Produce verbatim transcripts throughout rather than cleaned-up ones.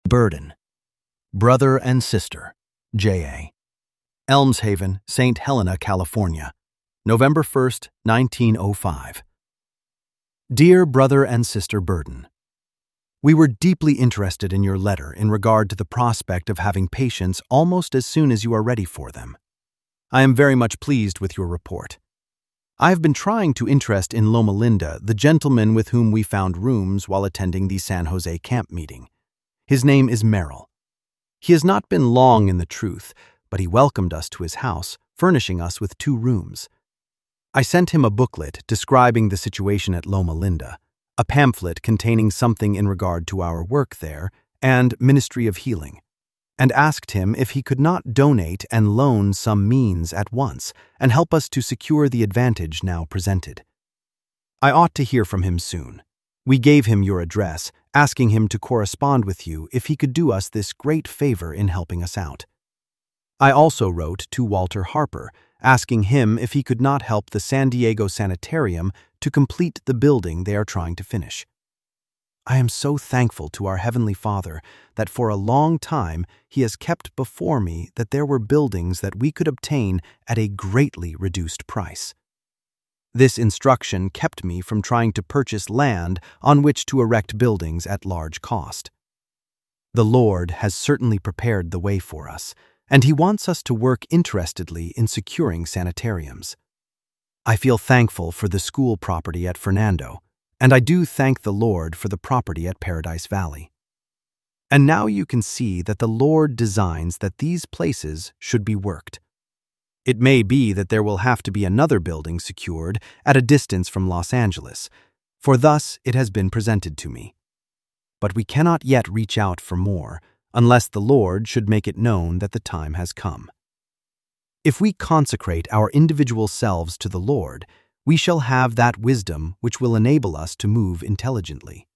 Burden. Brother and Sister, J A Elmshaven, Saint Helena, California, November first, nineteen oh five. Dear Brother and Sister Burden, we were deeply interested in your letter in regard to the prospect of having patients almost as soon as you are ready for them. I am very much pleased with your report. I have been trying to interest in Loma Linda the gentleman with whom we found rooms while attending the San Jose camp meeting. His name is Merrill. He has not been long in the truth, but he welcomed us to his house, furnishing us with two rooms. I sent him a booklet describing the situation at Loma Linda, a pamphlet containing something in regard to our work there and Ministry of Healing, and asked him if he could not donate and loan some means at once and help us to secure the advantage now presented. I ought to hear from him soon. We gave him your address, asking him to correspond with you if he could do us this great favor in helping us out. I also wrote to Walter Harper, asking him if he could not help the San Diego Sanitarium to complete the building they are trying to finish. I am so thankful to our Heavenly Father that for a long time He has kept before me that there were buildings that we could obtain at a greatly reduced price. This instruction kept me from trying to purchase land on which to erect buildings at large cost. The Lord has certainly prepared the way for us, and He wants us to work interestedly in securing sanitariums. I feel thankful for the school property at Fernando, and I do thank the Lord for the property at Paradise Valley. And now you can see that the Lord designs that these places should be worked. It may be that there will have to be another building secured at a distance from Los Angeles, for thus it has been presented to me. But we cannot yet reach out for more, unless the Lord should make it known that the time has come. If we consecrate our individual selves to the Lord, we shall have that wisdom which will enable us to move intelligently.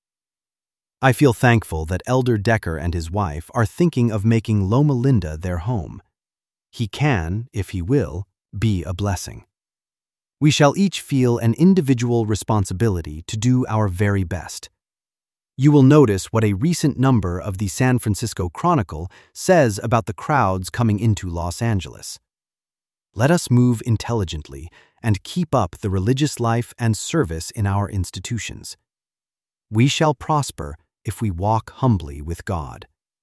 I feel thankful that Elder Decker and his wife are thinking of making Loma Linda their home. He can, if he will, be a blessing. We shall each feel an individual responsibility to do our very best. You will notice what a recent number of the San Francisco Chronicle says about the crowds coming into Los Angeles. Let us move intelligently and keep up the religious life and service in our institutions. We shall prosper if we walk humbly with God.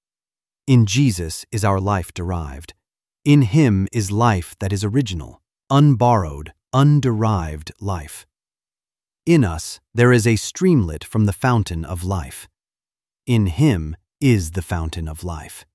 In Jesus is our life derived. In Him is life that is original, unborrowed, underived life. In us there is a streamlet from the fountain of life. In Him is the fountain of life.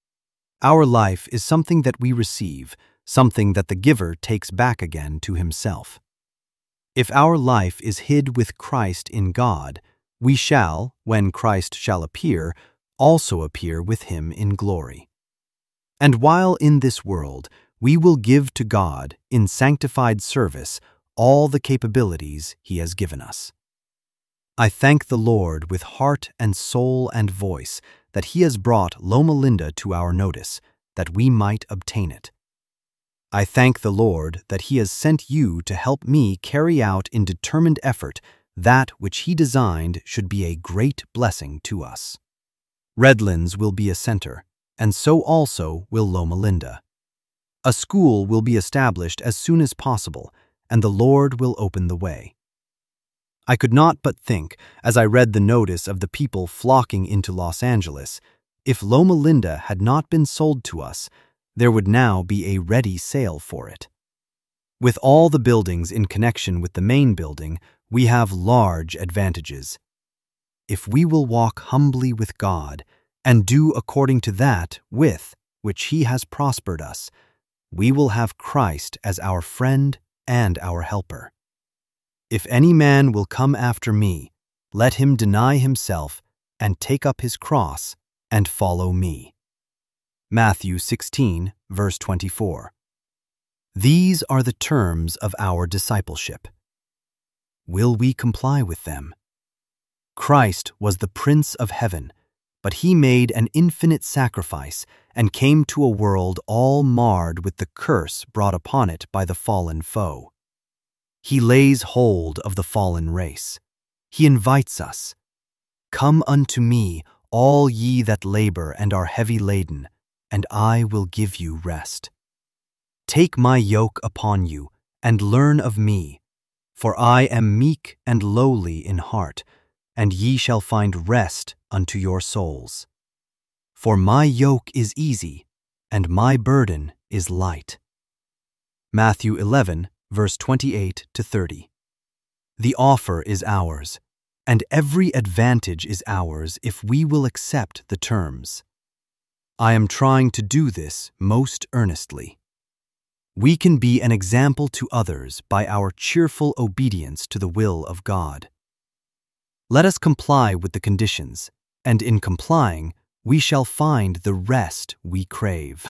Our life is something that we receive, something that the giver takes back again to himself. If our life is hid with Christ in God, we shall, when Christ shall appear, also appear with Him in glory. And while in this world, we will give to God, in sanctified service, all the capabilities He has given us. I thank the Lord with heart and soul and voice that He has brought Loma Linda to our notice, that we might obtain it. I thank the Lord that He has sent you to help me carry out in determined effort that which He designed should be a great blessing to us. Redlands will be a center, and so also will Loma Linda. A school will be established as soon as possible, and the Lord will open the way. I could not but think, as I read the notice of the people flocking into Los Angeles, if Loma Linda had not been sold to us, there would now be a ready sale for it. With all the buildings in connection with the main building, we have large advantages. If we will walk humbly with God and do according to that with which He has prospered us, we will have Christ as our friend and our helper. If any man will come after me, let him deny himself and take up his cross and follow me. Matthew sixteen, verse twenty-four. These are the terms of our discipleship. Will we comply with them? Christ was the Prince of Heaven, but He made an infinite sacrifice and came to a world all marred with the curse brought upon it by the fallen foe. He lays hold of the fallen race. He invites us, "Come unto me, all ye that labor and are heavy laden, and I will give you rest. Take my yoke upon you, and learn of me, for I am meek and lowly in heart, and ye shall find rest unto your souls. For my yoke is easy, and my burden is light. Matthew eleven, verse twenty-eight to thirty. The offer is ours, and every advantage is ours if we will accept the terms. I am trying to do this most earnestly. We can be an example to others by our cheerful obedience to the will of God. Let us comply with the conditions, and in complying, we shall find the rest we crave.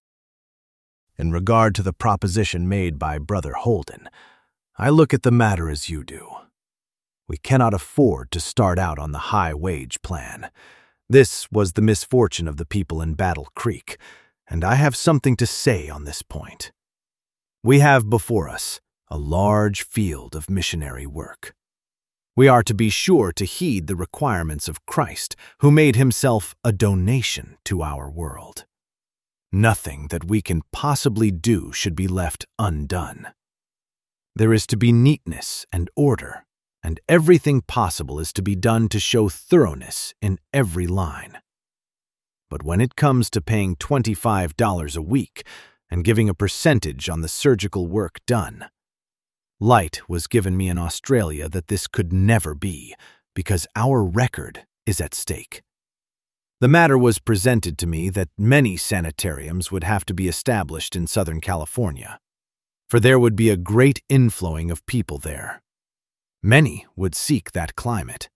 In regard to the proposition made by Brother Holden, I look at the matter as you do. We cannot afford to start out on the high-wage plan. This was the misfortune of the people in Battle Creek, and I have something to say on this point. We have before us a large field of missionary work. We are to be sure to heed the requirements of Christ, who made himself a donation to our world. Nothing that we can possibly do should be left undone. There is to be neatness and order, and everything possible is to be done to show thoroughness in every line. But when it comes to paying twenty-five dollars a week and giving a percentage on the surgical work done, light was given me in Australia that this could never be, because our record is at stake. The matter was presented to me that many sanitariums would have to be established in Southern California, for there would be a great inflowing of people there. Many would seek that climate.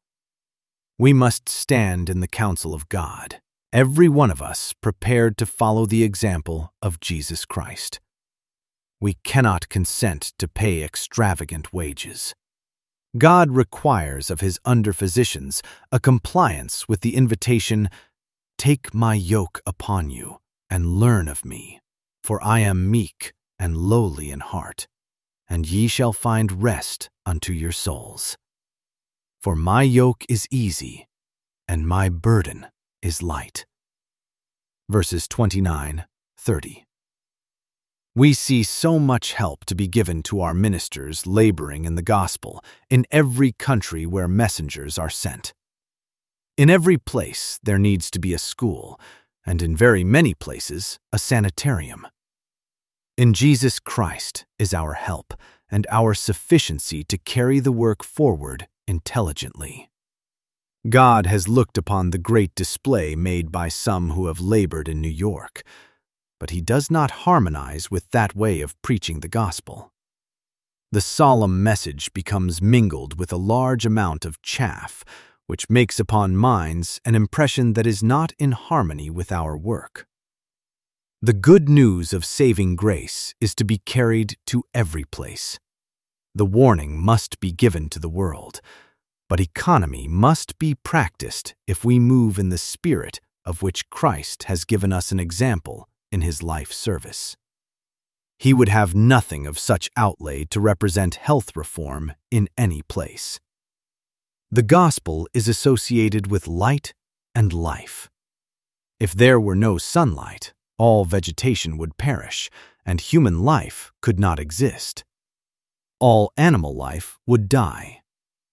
We must stand in the counsel of God, every one of us prepared to follow the example of Jesus Christ. We cannot consent to pay extravagant wages. God requires of his under-physicians a compliance with the invitation, "Take my yoke upon you, and learn of me, for I am meek and lowly in heart, and ye shall find rest unto your souls. For my yoke is easy, and my burden is light." Verses twenty-nine, thirty. We see so much help to be given to our ministers laboring in the gospel in every country where messengers are sent. In every place there needs to be a school, and in very many places a sanitarium. In Jesus Christ is our help and our sufficiency to carry the work forward intelligently. God has looked upon the great display made by some who have labored in New York, but he does not harmonize with that way of preaching the gospel. The solemn message becomes mingled with a large amount of chaff, which makes upon minds an impression that is not in harmony with our work. The good news of saving grace is to be carried to every place. The warning must be given to the world, but economy must be practiced if we move in the spirit of which Christ has given us an example in his life service. He would have nothing of such outlay to represent health reform in any place. The gospel is associated with light and life. If there were no sunlight, all vegetation would perish, and human life could not exist. All animal life would die.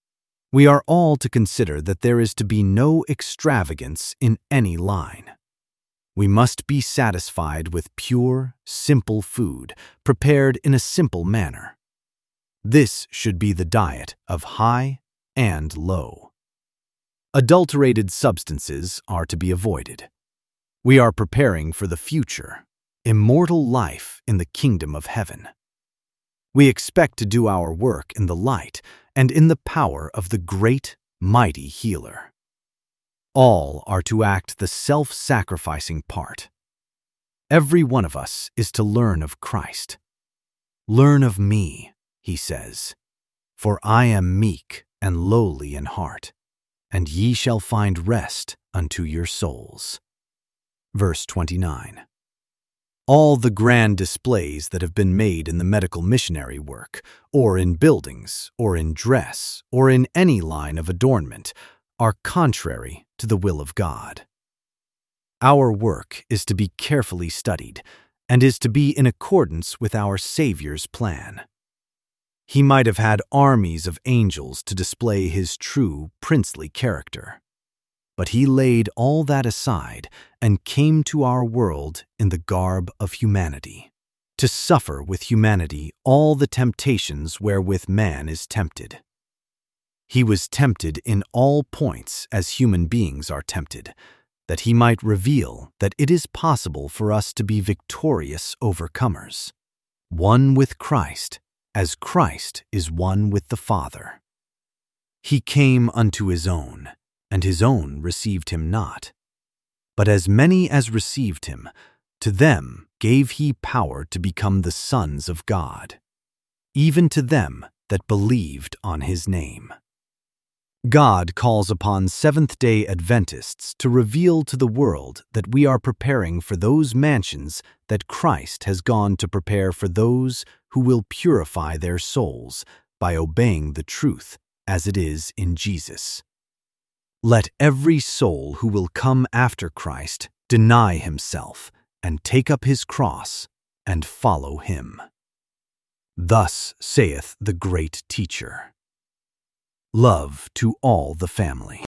We are all to consider that there is to be no extravagance in any line. We must be satisfied with pure, simple food, prepared in a simple manner. This should be the diet of high and low. Adulterated substances are to be avoided. We are preparing for the future, immortal life in the kingdom of heaven. We expect to do our work in the light and in the power of the great, mighty healer. All are to act the self-sacrificing part. Every one of us is to learn of Christ. "Learn of me," he says, "for I am meek and lowly in heart, and ye shall find rest unto your souls." Verse twenty-nine. All the grand displays that have been made in the medical missionary work, or in buildings, or in dress, or in any line of adornment, are contrary to the will of God. Our work is to be carefully studied and is to be in accordance with our Savior's plan. He might have had armies of angels to display his true princely character, but he laid all that aside and came to our world in the garb of humanity, to suffer with humanity all the temptations wherewith man is tempted. He was tempted in all points as human beings are tempted, that he might reveal that it is possible for us to be victorious overcomers, one with Christ, as Christ is one with the Father. He came unto his own, and his own received him not. But as many as received him, to them gave he power to become the sons of God, even to them that believed on his name. God calls upon Seventh-day Adventists to reveal to the world that we are preparing for those mansions that Christ has gone to prepare for those who will purify their souls by obeying the truth as it is in Jesus. Let every soul who will come after Christ deny himself and take up his cross and follow him. Thus saith the great teacher. Love to all the family.